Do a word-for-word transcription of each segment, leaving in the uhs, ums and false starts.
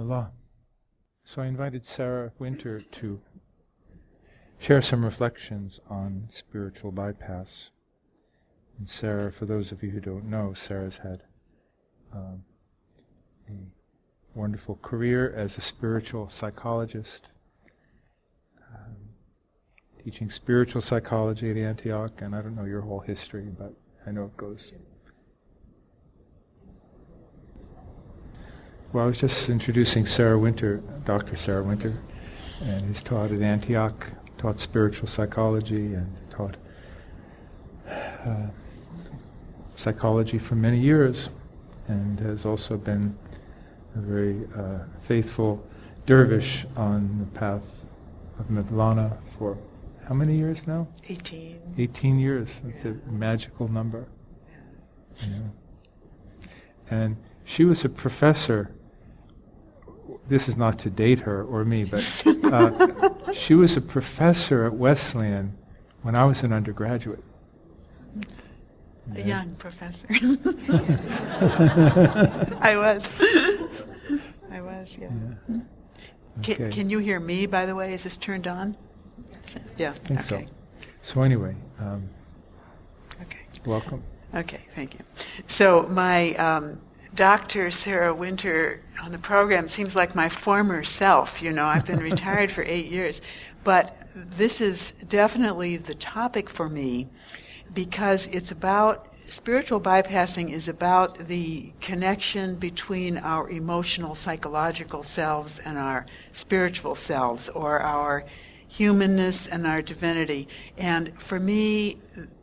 Bismillah. So I invited Sarah Winter to share some reflections on spiritual bypass. And Sarah, for those of you who don't know, Sarah's had um, a wonderful career as a spiritual psychologist, um, teaching spiritual psychology at Antioch, and I don't know your whole history, but I know it goes. Well, I was just introducing Sarah Winter, Doctor Sarah Winter, and he's taught at Antioch, taught spiritual psychology, and taught uh, psychology for many years, and has also been a very uh, faithful dervish on the path of Mevlana for how many years now? Eighteen. Eighteen years. That's yeah. a magical number. Yeah. Yeah. And she was a professor. This is not to date her or me, but uh, she was a professor at Wesleyan when I was an undergraduate. A yeah. young professor. I was. I was, yeah. yeah. Okay. Can, can you hear me, by the way? Is this turned on? Yeah. I think okay. so. So anyway, um, okay. welcome. Okay, thank you. So my um, Doctor Sarah Winter on the program seems like my former self. You know, I've been retired for eight years. But this is definitely the topic for me because it's about, spiritual bypassing is about the connection between our emotional, psychological selves and our spiritual selves, or our humanness and our divinity. And for me,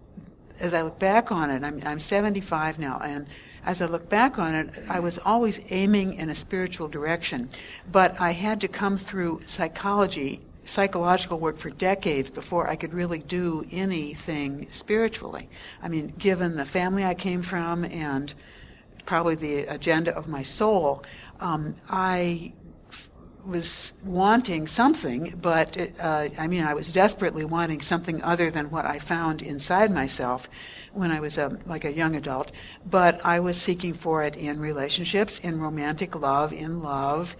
as I look back on it, I'm, I'm seventy-five now, and as I look back on it, I was always aiming in a spiritual direction. But I had to come through psychology, psychological work for decades before I could really do anything spiritually. I mean, given the family I came from and probably the agenda of my soul, um, I was wanting something, but it, uh, I mean, I was desperately wanting something other than what I found inside myself when I was a, like a young adult. But I was seeking for it in relationships, in romantic love, in love,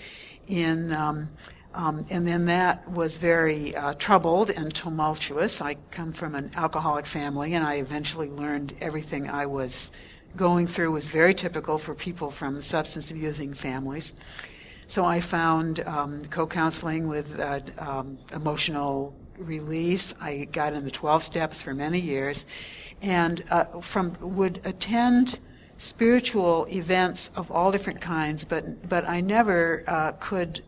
in um, um, and then that was very uh, troubled and tumultuous. I come from an alcoholic family, and I eventually learned everything I was going through was very typical for people from substance abusing families. So I found um, co-counseling with uh, um, emotional release. I got in the twelve steps for many years, and uh, from would attend spiritual events of all different kinds, but but I never uh, could.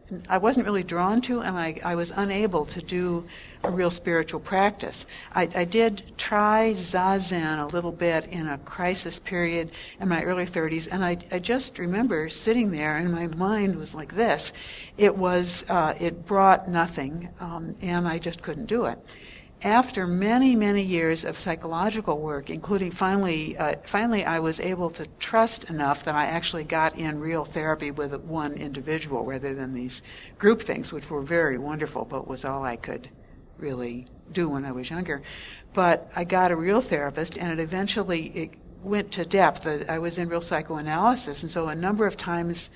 I wasn't really drawn to, and I, I was unable to do a real spiritual practice. I, I did try Zazen a little bit in a crisis period in my early thirties, and I, I just remember sitting there, and my mind was like this. It was, uh, it brought nothing, um, and I just couldn't do it. After many, many years of psychological work, including finally, uh, finally I was able to trust enough that I actually got in real therapy with one individual rather than these group things, which were very wonderful, but was all I could really do when I was younger. But I got a real therapist, and it eventually it went to depth. I was in real psychoanalysis, and so a number of times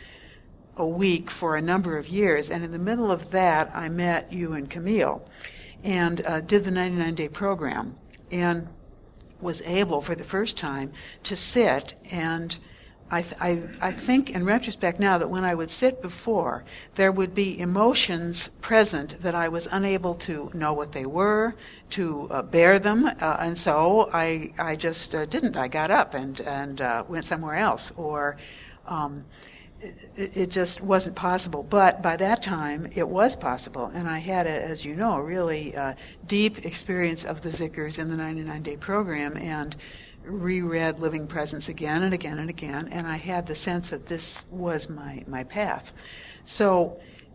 a week for a number of years, and in the middle of that, I met you and Camille, and uh, did the ninety-nine day program, and was able for the first time to sit, and I, th- I, I think in retrospect now that when I would sit before, there would be emotions present that I was unable to know what they were, to uh, bear them, uh, and so I I just uh, didn't. I got up and, and uh, went somewhere else, or um, It, it just wasn't possible. But by that time, it was possible. And I had, a, as you know, a really uh, deep experience of the Zikrs in the ninety-nine day program, and reread Living Presence again and again and again. And I had the sense that this was my, my path. So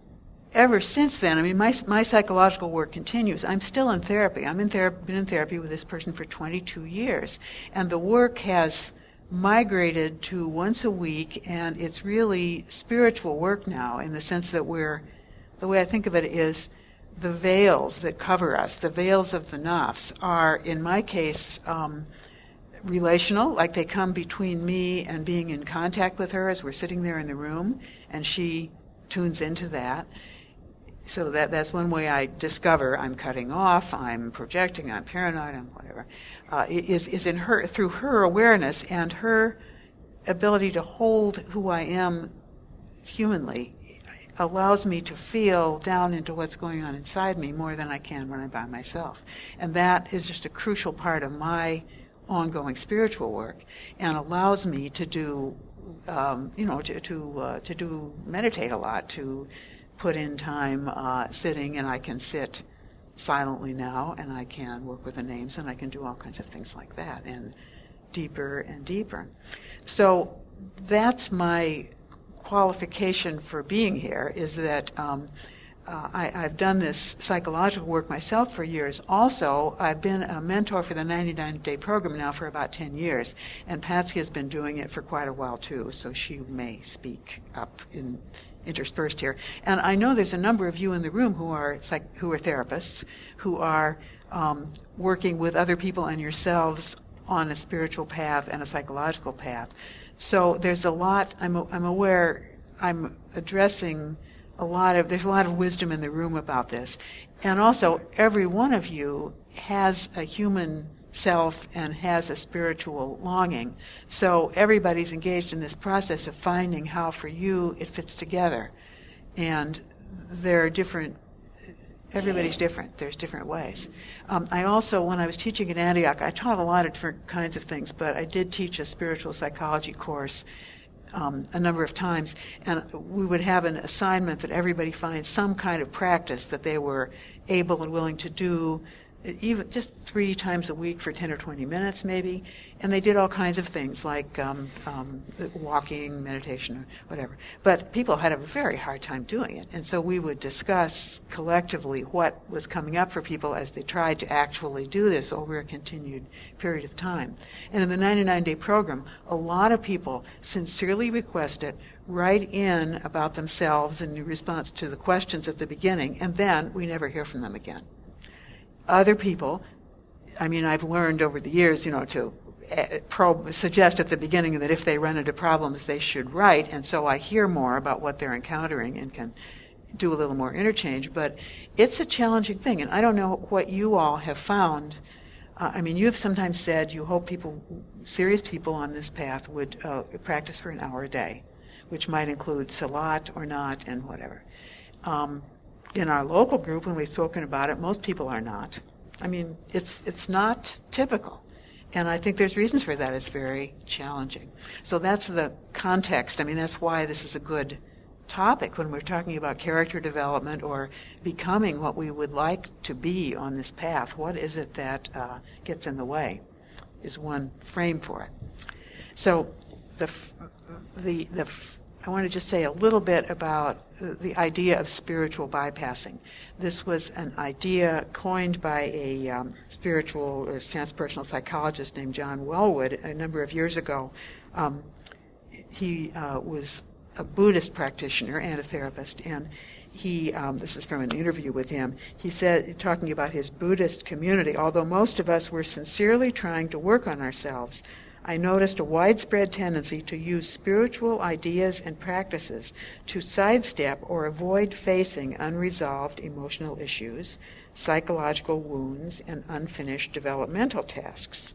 ever since then, I mean, my my psychological work continues. I'm still in therapy. I'm in therapy, been in therapy with this person for twenty-two years. And the work has migrated to once a week, and it's really spiritual work now in the sense that we're, the way I think of it is, the veils that cover us, the veils of the nafs, are, in my case, um, relational, like they come between me and being in contact with her as we're sitting there in the room, and she tunes into that. So that that's one way I discover I'm cutting off, I'm projecting, I'm paranoid, I'm whatever. Uh, is is in her through her awareness and her ability to hold who I am humanly allows me to feel down into what's going on inside me more than I can when I'm by myself. And that is just a crucial part of my ongoing spiritual work, and allows me to do, um, you know, to to, uh, to do meditate a lot, to put in time uh, sitting, and I can sit silently now, and I can work with the names, and I can do all kinds of things like that, and deeper and deeper. So that's my qualification for being here, is that um, uh, I, I've done this psychological work myself for years. Also, I've been a mentor for the ninety-nine day program now for about ten years, and Patsy has been doing it for quite a while too, so she may speak up in interspersed here. And I know there's a number of you in the room who are psych- who are therapists, who are um, working with other people and yourselves on a spiritual path and a psychological path. So there's a lot, I'm, I'm aware, I'm addressing a lot of, there's a lot of wisdom in the room about this. And also, every one of you has a human self and has a spiritual longing. So everybody's engaged in this process of finding how for you it fits together. And there are different, everybody's different. There's different ways. Um, I also, when I was teaching at Antioch, I taught a lot of different kinds of things, but I did teach a spiritual psychology course um, a number of times, and we would have an assignment that everybody finds some kind of practice that they were able and willing to do, even just three times a week for ten or twenty minutes maybe. And they did all kinds of things like um, um, walking, meditation, or whatever. But people had a very hard time doing it. And so we would discuss collectively what was coming up for people as they tried to actually do this over a continued period of time. And in the ninety-nine day program, a lot of people sincerely requested, write in about themselves in response to the questions at the beginning, and then we never hear from them again. Other people, I mean, I've learned over the years, you know, to uh, probe, suggest at the beginning that if they run into problems, they should write, and so I hear more about what they're encountering and can do a little more interchange. But it's a challenging thing, and I don't know what you all have found. Uh, I mean, you have sometimes said you hope people, serious people on this path, would uh, practice for an hour a day, which might include salat or not and whatever. Um, In our local group, when we've spoken about it, most people are not. I mean, it's it's not typical. And I think there's reasons for that. It's very challenging. So that's the context. I mean, that's why this is a good topic when we're talking about character development or becoming what we would like to be on this path. What is it that uh, gets in the way is one frame for it. So the the the I want to just say a little bit about the idea of spiritual bypassing. This was an idea coined by a um, spiritual, uh, transpersonal psychologist named John Wellwood a number of years ago. Um, he uh, was a Buddhist practitioner and a therapist, and he, um, this is from an interview with him, he said, talking about his Buddhist community, although most of us were sincerely trying to work on ourselves, I noticed a widespread tendency to use spiritual ideas and practices to sidestep or avoid facing unresolved emotional issues, psychological wounds, and unfinished developmental tasks.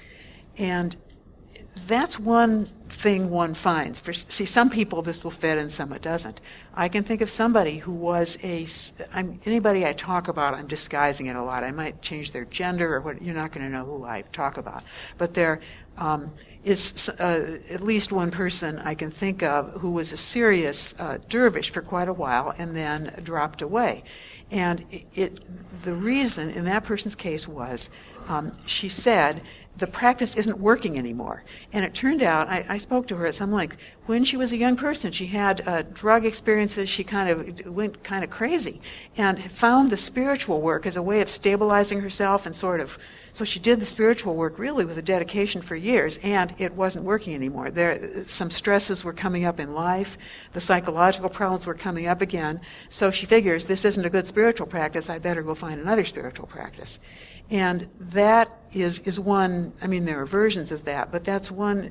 And that's one thing one finds. For, see, some people this will fit and some it doesn't. I can think of somebody who was a, I'm, anybody I talk about, I'm disguising it a lot. I might change their gender or what, you're not going to know who I talk about. But there um, is uh, at least one person I can think of who was a serious uh, dervish for quite a while and then dropped away. And it, it, the reason in that person's case was um, she said, the practice isn't working anymore. And it turned out, I, I spoke to her at some length, when she was a young person, she had uh, drug experiences, she kind of went kind of crazy, and found the spiritual work as a way of stabilizing herself and sort of, so she did the spiritual work really with a dedication for years, and it wasn't working anymore. There, some stresses were coming up in life, the psychological problems were coming up again, so she figures, this isn't a good spiritual practice, I better go find another spiritual practice. And that is is one, I mean, there are versions of that, but that's one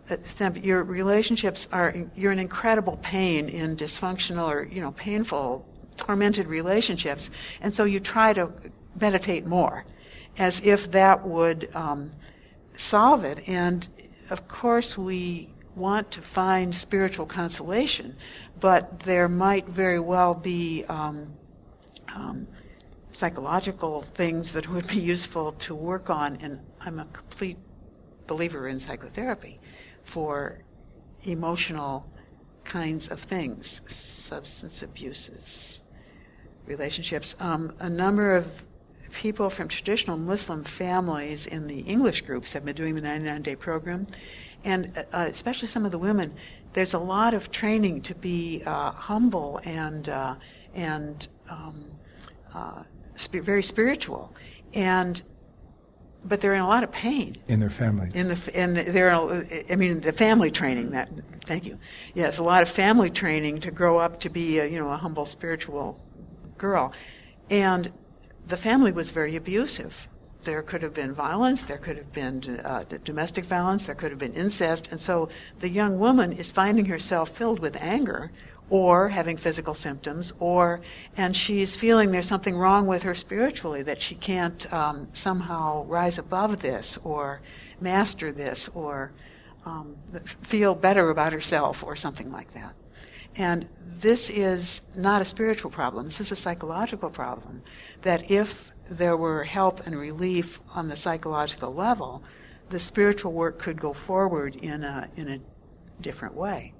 your relationships are, you're in incredible pain in dysfunctional or, you know, painful, tormented relationships, and so you try to meditate more, as if that would um, solve it. And of course we want to find spiritual consolation, but there might very well be um, um, psychological things that would be useful to work on, and I'm a complete believer in psychotherapy for emotional kinds of things, substance abuses, relationships. Um, a number of people from traditional Muslim families in the English groups have been doing the ninety-nine day program, and uh, especially some of the women, there's a lot of training to be uh, humble and uh, and um, uh, sp- very spiritual, and but they're in a lot of pain in their family. In the in the, they're I mean the family training. That thank you. Yes, a lot of family training to grow up to be a, you know a humble spiritual girl, and the family was very abusive. There could have been violence, there could have been uh, domestic violence, there could have been incest, and so the young woman is finding herself filled with anger or having physical symptoms, or and she's feeling there's something wrong with her spiritually, that she can't um, somehow rise above this or master this or um, feel better about herself or something like that. And this is not a spiritual problem. This is a psychological problem, that if there were help and relief on the psychological level, the spiritual work could go forward in a in a different way.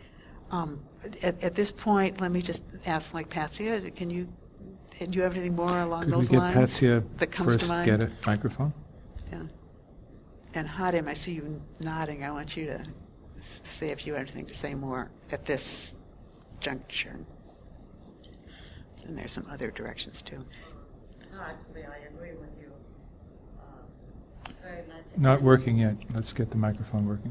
Um, at, at this point, let me just ask, like Patsia, can you do you have anything more along Could those we get lines Patsia that comes first to mind? Get a microphone? Yeah. And Hadim, I see you nodding. I want you to s- say if you have anything to say more at this juncture. And there's some other directions too. No, actually, I agree with you uh, very much. Not working yet. Let's get the microphone working.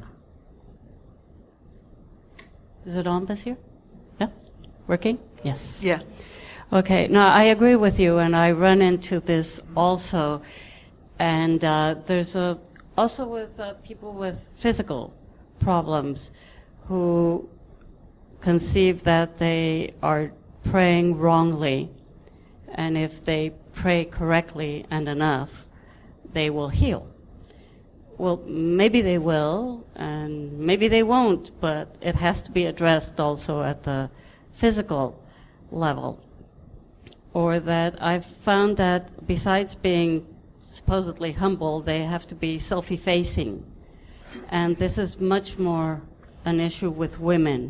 Is it on, Basir? Yeah? Working? Yes. Yeah. Okay. No, I agree with you, and I run into this also. And uh, there's a also with uh, people with physical problems who conceive that they are praying wrongly, and if they pray correctly and enough, they will heal. Well, maybe they will, and maybe they won't, but it has to be addressed also at the physical level. Or that I've found that besides being supposedly humble, they have to be self-effacing. And this is much more an issue with women.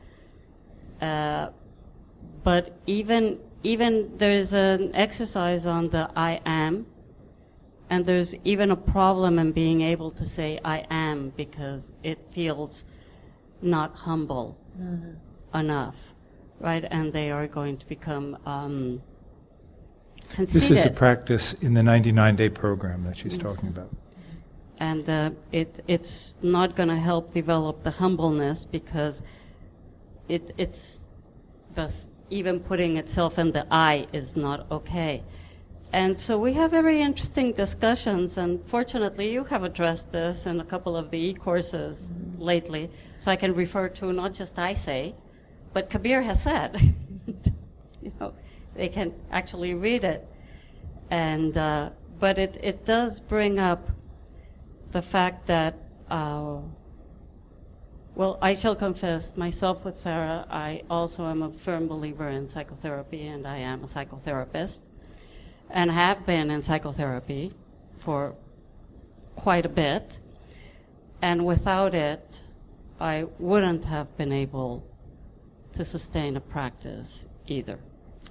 Uh, but even even there's an exercise on the I am, and there's even a problem in being able to say I am because it feels not humble mm-hmm. enough, right? And they are going to become um, conceited. This is a practice in the ninety-nine day program that she's yes. talking about. And uh, it it's not going to help develop the humbleness because it it's thus even putting itself in the I is not okay. And so we have very interesting discussions, and fortunately you have addressed this in a couple of the e-courses mm-hmm. lately, so I can refer to not just I say, but Kabir has said. You know, they can actually read it. And uh, but it, it does bring up the fact that, uh, well, I shall confess, myself with Sarah, I also am a firm believer in psychotherapy, and I am a psychotherapist, and have been in psychotherapy for quite a bit. And without it, I wouldn't have been able to sustain a practice either.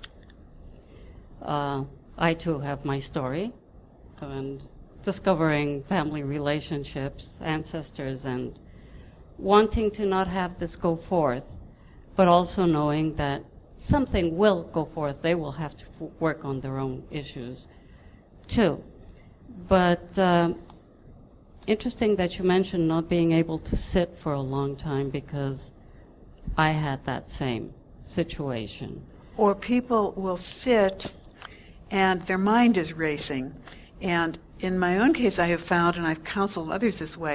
Uh, I too have my story, and discovering family relationships, ancestors, and wanting to not have this go forth, but also knowing that something will go forth. They will have to f- work on their own issues, too. But uh, interesting that you mentioned not being able to sit for a long time, because I had that same situation. Or people will sit and their mind is racing. And in my own case, I have found, and I've counseled others this way,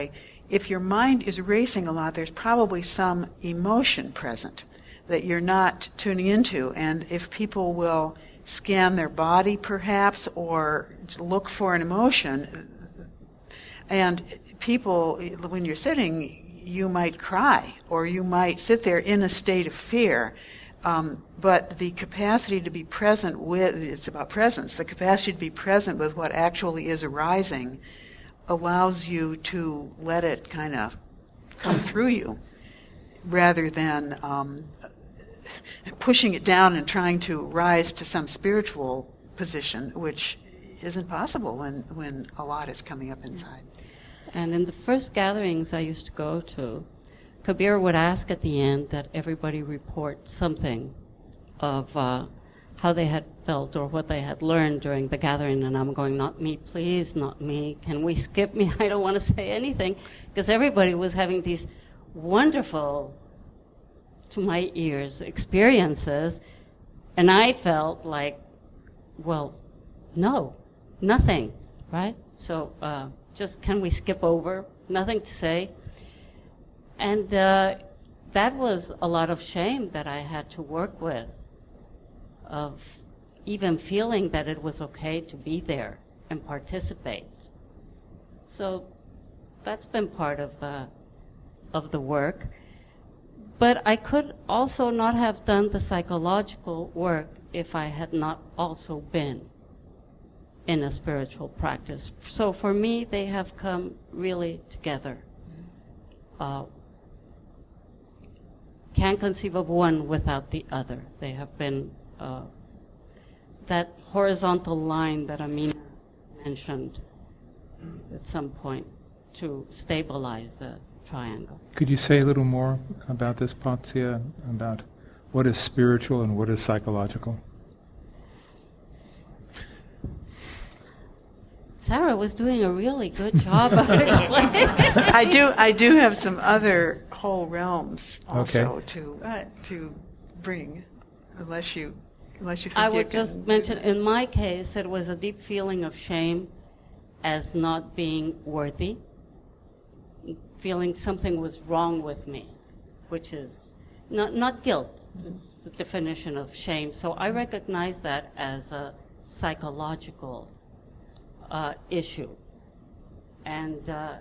if your mind is racing a lot, there's probably some emotion present that you're not tuning into. And if people will scan their body perhaps or look for an emotion, and people, when you're sitting, you might cry or you might sit there in a state of fear. Um, but the capacity to be present with, it's about presence, the capacity to be present with what actually is arising allows you to let it kind of come through you rather than um, pushing it down and trying to rise to some spiritual position, which isn't possible when, when a lot is coming up inside. And in the first gatherings I used to go to, Kabir would ask at the end that everybody report something of uh, how they had felt or what they had learned during the gathering. And I'm going, not me, please, not me. Can we skip me? I don't want to say anything. Because everybody was having these wonderful, to my ears, experiences. And I felt like, well, no, nothing, right? So uh, just can we skip over? Nothing to say. And uh, that was a lot of shame that I had to work with, of even feeling that it was okay to be there and participate. So that's been part of the of the work. But I could also not have done the psychological work if I had not also been in a spiritual practice. So for me, they have come really together. Uh, can't conceive of one without the other. They have been uh, that horizontal line that Amina mentioned at some point to stabilize the triangle. Could you say a little more about this, Patsya, about what is spiritual and what is psychological? Sarah was doing a really good job of explaining. I do. I do have some other whole realms also okay. to uh, to bring, unless you unless you think I you would can. just mention, in my case, it was a deep feeling of shame as not being worthy, feeling something was wrong with me, which is not not guilt. It's the definition of shame. So I recognize that as a psychological uh, issue, and uh,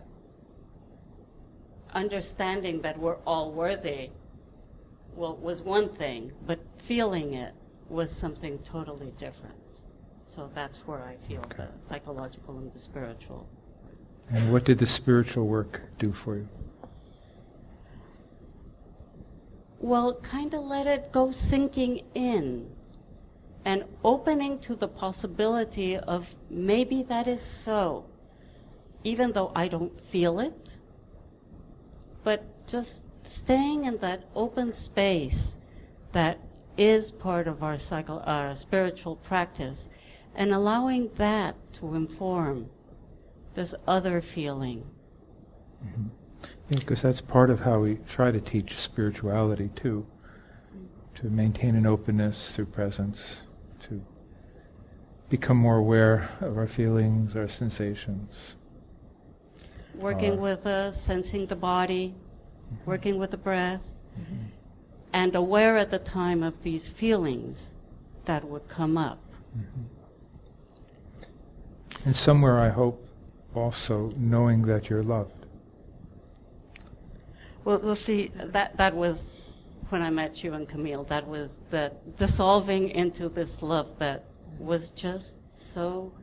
understanding that we're all worthy, well, was one thing, but feeling it was something totally different. So that's where I feel okay. The psychological and the spiritual. And what did the spiritual work do for you? Well, kind of let it go sinking in and opening to the possibility of maybe that is so, even though I don't feel it, but just staying in that open space that is part of our, psycho- our spiritual practice and allowing that to inform this other feeling. Mm-hmm. Yeah, because that's part of how we try to teach spirituality too, to maintain an openness through presence, to become more aware of our feelings, our sensations. Working uh, with uh, sensing the body, mm-hmm. working with the breath, mm-hmm. and aware at the time of these feelings that would come up. Mm-hmm. And somewhere, I hope, also knowing that you're loved. Well, we'll see. That that was when I met you and Camille. That was the dissolving into this love that was just so,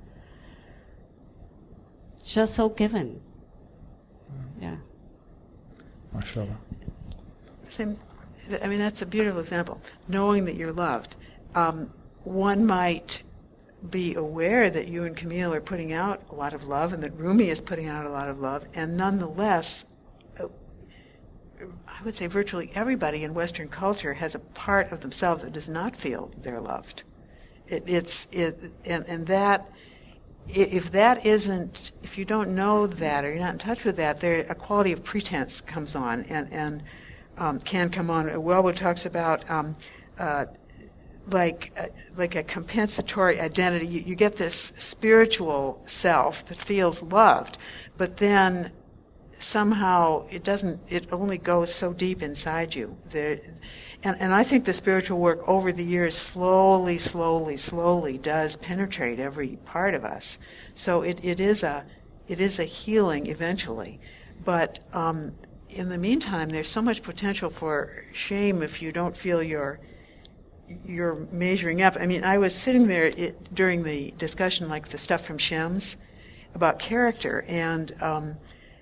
just so given. Yeah. MashaAllah. Same. I mean, that's a beautiful example. Knowing that you're loved. Um, one might be aware that you and Camille are putting out a lot of love and that Rumi is putting out a lot of love, and nonetheless, uh, I would say virtually everybody in Western culture has a part of themselves that does not feel they're loved. It, it's it, and, and that, if that isn't, if you don't know that or you're not in touch with that, there a quality of pretense comes on and and um, can come on. Wellwood talks about. Um, uh, like uh, like a compensatory identity. You, you get this spiritual self that feels loved, but then somehow it doesn't, it only goes so deep inside you. There, and, and I think the spiritual work over the years slowly, slowly, slowly does penetrate every part of us. So it, it is a it is a healing eventually. But um, in the meantime, there's so much potential for shame if you don't feel you're you're measuring up. I mean, I was sitting there it, during the discussion, like the stuff from Shems about character, and um,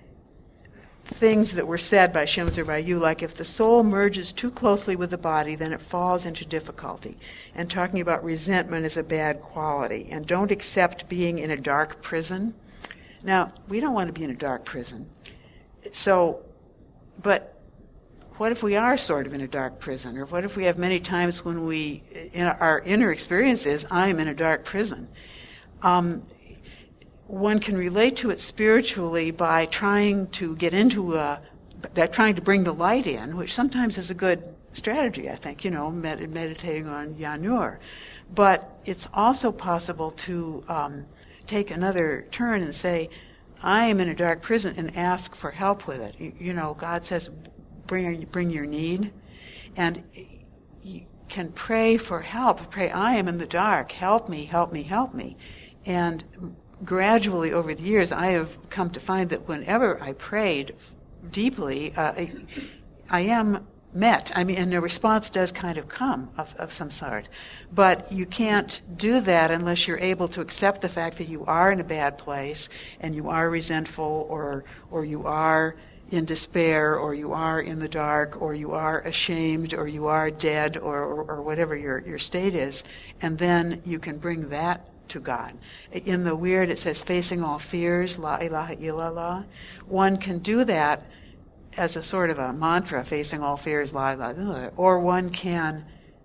things that were said by Shems or by you, like if the soul merges too closely with the body, then it falls into difficulty. And talking about resentment as a bad quality. And don't accept being in a dark prison. Now, we don't want to be in a dark prison. So, but what if we are sort of in a dark prison? Or what if we have many times when we, in our inner experience is, I am in a dark prison? Um, one can relate to it spiritually by trying to get into a, trying to bring the light in, which sometimes is a good strategy, I think, you know, med- meditating on Yanur. But it's also possible to um, take another turn and say, I am in a dark prison, and ask for help with it. You, you know, God says, bring, bring your need. And you can pray for help. Pray, I am in the dark. Help me, help me, help me. And gradually over the years, I have come to find that whenever I prayed deeply, uh, I, I am met. I mean, and the response does kind of come of, of some sort. But you can't do that unless you're able to accept the fact that you are in a bad place, and you are resentful, or or you are in despair, or you are in the dark, or you are ashamed, or you are dead, or, or, or whatever your, your state is. And then you can bring that to God. In the Weird, it says, facing all fears, la ilaha illallah. One can do that as a sort of a mantra, facing all fears, la ilaha illallah. Or one can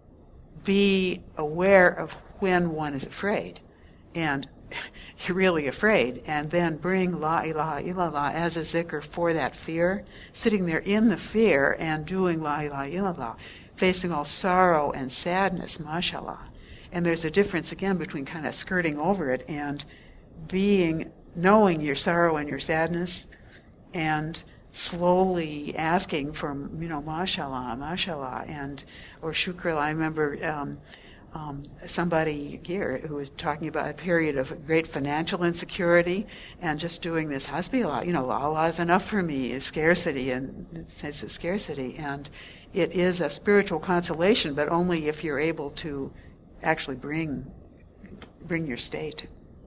be aware of when one is afraid, and you're really afraid, and then bring la ilaha illallah as a zikr for that fear, sitting there in the fear and doing la ilaha illallah, facing all sorrow and sadness, mashallah. And there's a difference, again, between kind of skirting over it and being, knowing your sorrow and your sadness, and slowly asking for, you know, mashallah, mashallah, and, or shukr. I remember um, um, somebody here who was talking about a period of great financial insecurity, and just doing this hasbi, you know, Allah is enough for me, is scarcity, and sense of scarcity. And it is a spiritual consolation, but only if you're able to actually bring bring your state.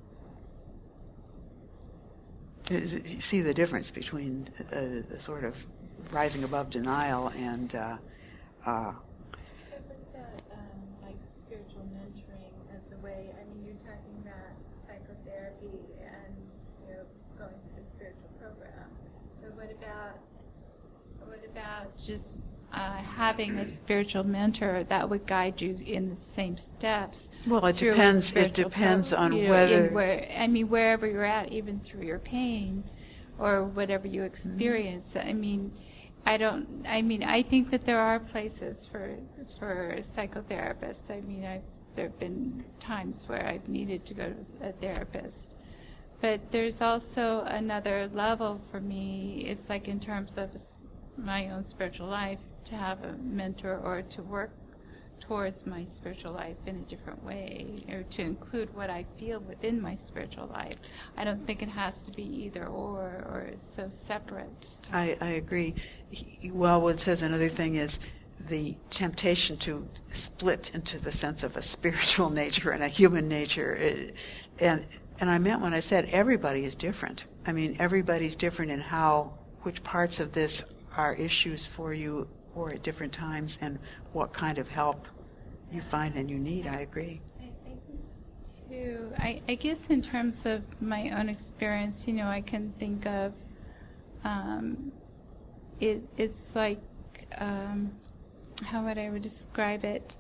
You see the difference between uh, the sort of rising above denial and uh, uh, with that, um, like spiritual mentoring as a way. I mean, you're talking about psychotherapy and, you know, going through a spiritual program. But what about what about just Uh, having a spiritual mentor that would guide you in the same steps? Well, it depends. It depends on you know, whether. Where, I mean, wherever you're at, even through your pain, or whatever you experience. Mm-hmm. I mean, I don't. I mean, I think that there are places for for psychotherapists. I mean, I there have been times where I've needed to go to a therapist, but there's also another level for me. It's like in terms of my own spiritual life, to have a mentor or to work towards my spiritual life in a different way, or to include what I feel within my spiritual life. I don't think it has to be either or, or so separate. I, I agree. He, well, what it says, another thing is the temptation to split into the sense of a spiritual nature and a human nature. And, and I meant when I said everybody is different. I mean, everybody's different in how, which parts of this are issues for you or at different times, and what kind of help you find and you need. I agree. I think too, I, I guess in terms of my own experience, you know, I can think of um, it, it's like, um, how would I describe it?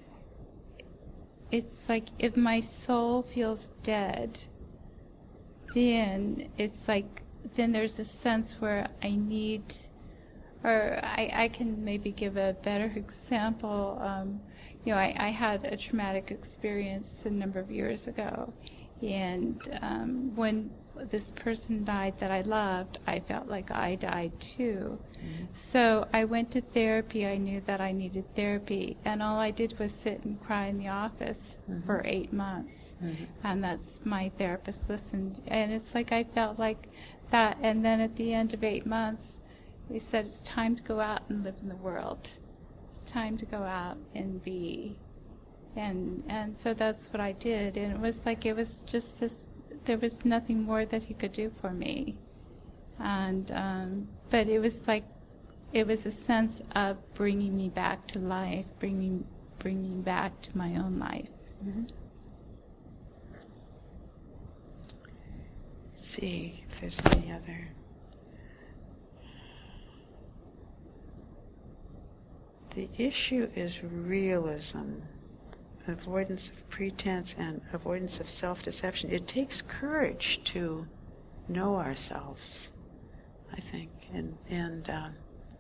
It's like if my soul feels dead, then it's like, then there's a sense where I need, or I, I can maybe give a better example. Um, you know, I, I had a traumatic experience a number of years ago, and um, when this person died that I loved, I felt like I died too. Mm-hmm. So I went to therapy. I knew that I needed therapy, and all I did was sit and cry in the office mm-hmm. for eight months. Mm-hmm. And that's my therapist listened, and it's like I felt like that. And then at the end of eight months, he said, "It's time to go out and live in the world. It's time to go out and be." And and so that's what I did, and it was like it was just this. There was nothing more that he could do for me, and um, but it was like it was a sense of bringing me back to life, bringing bringing back to my own life. Mm-hmm. Let's see if there's any other. The issue is realism. Avoidance of pretense and avoidance of self-deception. It takes courage to know ourselves, I think, and and um,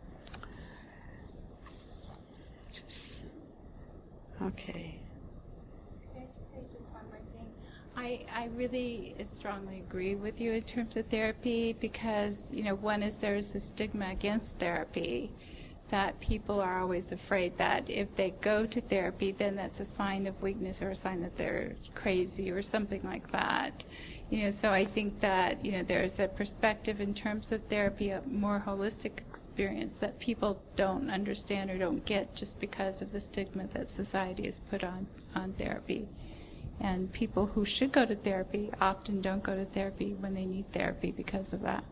just okay. Can I say just one more thing? I I really strongly agree with you in terms of therapy, because you know, one is there's a stigma against therapy, that people are always afraid that if they go to therapy, then that's a sign of weakness or a sign that they're crazy or something like that. You know, so I think that, you know, there's a perspective in terms of therapy, a more holistic experience that people don't understand or don't get just because of the stigma that society has put on, on therapy. And people who should go to therapy often don't go to therapy when they need therapy because of that.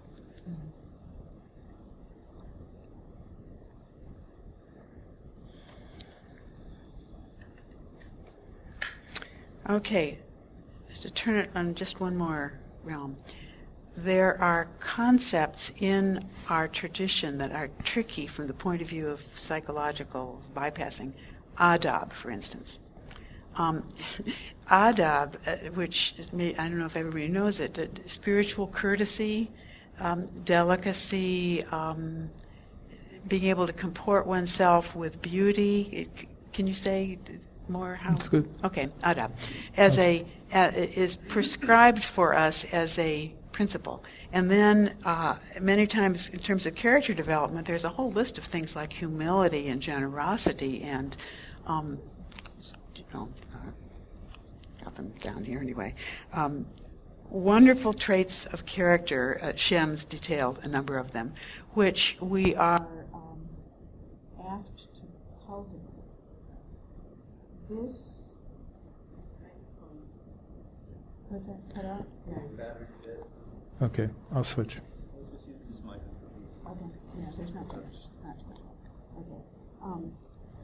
Okay, to turn it on just one more realm. There are concepts in our tradition that are tricky from the point of view of psychological bypassing. Adab, for instance. Um, adab, uh, which may, I don't know if everybody knows it, uh, spiritual courtesy, um, delicacy, um, being able to comport oneself with beauty. It, can you say more how? That's good. Okay, adab, as a uh, is prescribed for us as a principle, and then uh, many times in terms of character development, there's a whole list of things like humility and generosity and, um, you know, uh, got them down here anyway. Um, wonderful traits of character. Uh, Shem's detailed a number of them, which we are um, asked to cultivate. This was that cut out? Yeah. Okay, I'll switch. Let's just use this mic. Okay. Yeah, there's not much. Not much. Okay. Um.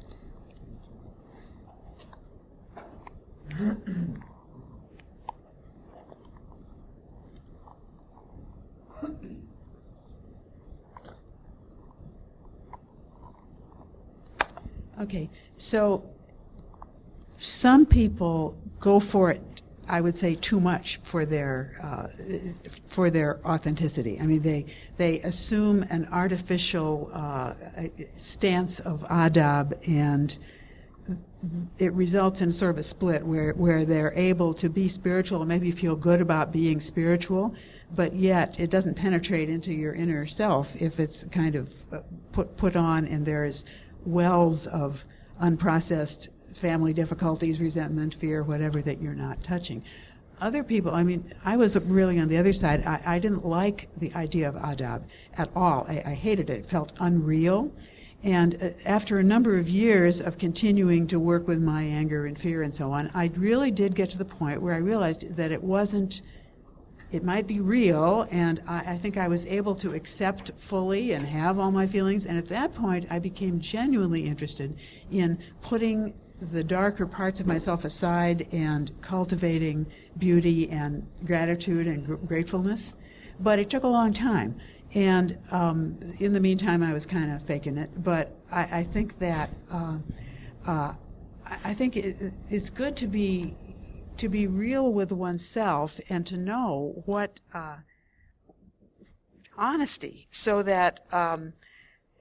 Okay, so some people go for it, I would say, too much for their uh, for their authenticity. I mean, they they assume an artificial uh, stance of adab, and it results in sort of a split where where they're able to be spiritual and maybe feel good about being spiritual, but yet it doesn't penetrate into your inner self if it's kind of put put on, and there's wells of unprocessed family difficulties, resentment, fear, whatever that you're not touching. Other people, I mean, I was really on the other side. I, I didn't like the idea of adab at all. I, I hated it. It felt unreal. And uh, after a number of years of continuing to work with my anger and fear and so on, I really did get to the point where I realized that it wasn't, it might be real, and I, I think I was able to accept fully and have all my feelings. And at that point, I became genuinely interested in putting the darker parts of myself aside and cultivating beauty and gratitude and gr- gratefulness. But it took a long time. And um, in the meantime, I was kind of faking it. But I, I think that uh, uh, I think it, it's good to be to be real with oneself and to know what uh, honesty, so that um,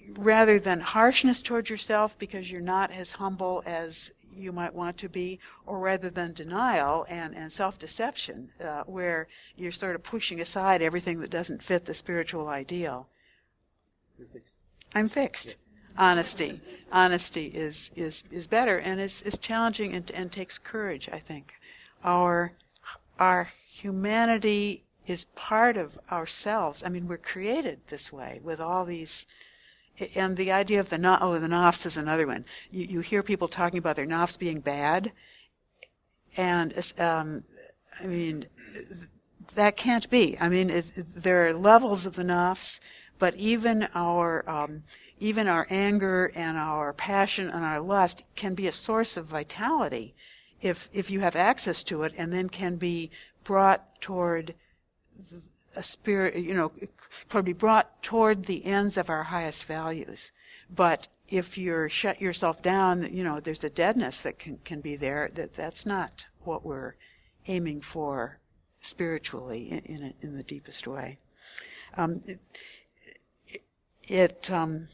rather than harshness towards yourself because you're not as humble as you might want to be, or rather than denial and, and self-deception, uh, where you're sort of pushing aside everything that doesn't fit the spiritual ideal. You're fixed. I'm fixed. Yes. Honesty. Honesty is, is, is better and is, is challenging and, and takes courage, I think. Our, our humanity is part of ourselves. I mean, we're created this way with all these, and the idea of the no, oh, the nafs is another one. You, you hear people talking about their nafs being bad, and um, I mean, that can't be. I mean, it, there are levels of the nafs, but even our um, even our anger and our passion and our lust can be a source of vitality if if you have access to it, and then can be brought toward a spirit, you know, could be brought toward the ends of our highest values. But if you're shut yourself down, you know, there's a deadness that can, can be there. That that's not what we're aiming for spiritually in in, a, in the deepest way. Um, it, it um,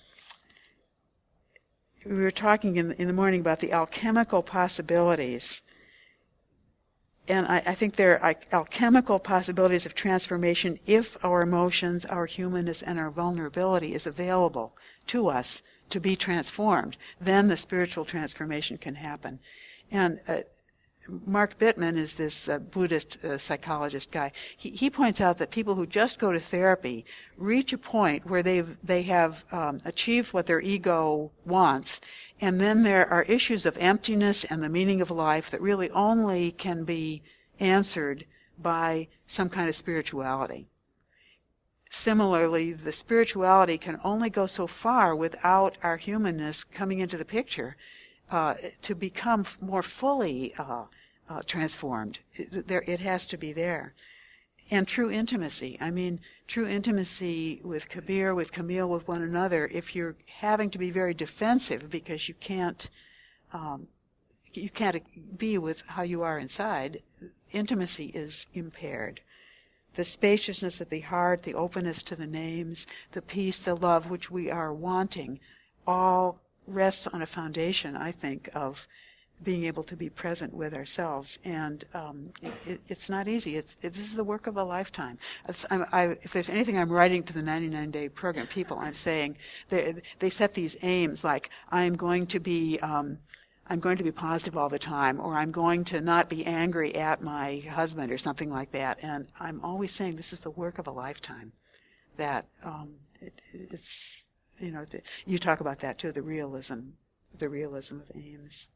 we were talking in the, in the morning about the alchemical possibilities. And I, I think there are alchemical possibilities of transformation if our emotions, our humanness, and our vulnerability is available to us to be transformed. Then the spiritual transformation can happen. And uh, Mark Bittman is this uh, Buddhist uh, psychologist guy. He, he points out that people who just go to therapy reach a point where they've they have um, achieved what their ego wants, and then there are issues of emptiness and the meaning of life that really only can be answered by some kind of spirituality. Similarly, the spirituality can only go so far without our humanness coming into the picture. Uh, to become f- more fully uh, uh, transformed. It, there, it has to be there. And true intimacy. I mean, true intimacy with Kabir, with Camille, with one another, if you're having to be very defensive because you can't, um, you can't be with how you are inside, intimacy is impaired. The spaciousness of the heart, the openness to the names, the peace, the love which we are wanting, all rests on a foundation, I think, of being able to be present with ourselves. And um, it, it's not easy. It's, it, this is the work of a lifetime. I'm, I, if there's anything I'm writing to the ninety-nine day program people, I'm saying they, they set these aims like, I'm going to be um, I'm going to be positive all the time, or I'm going to not be angry at my husband, or something like that. And I'm always saying this is the work of a lifetime. That um, it, it's You know, the, you talk about that too, the realism, the realism of aims.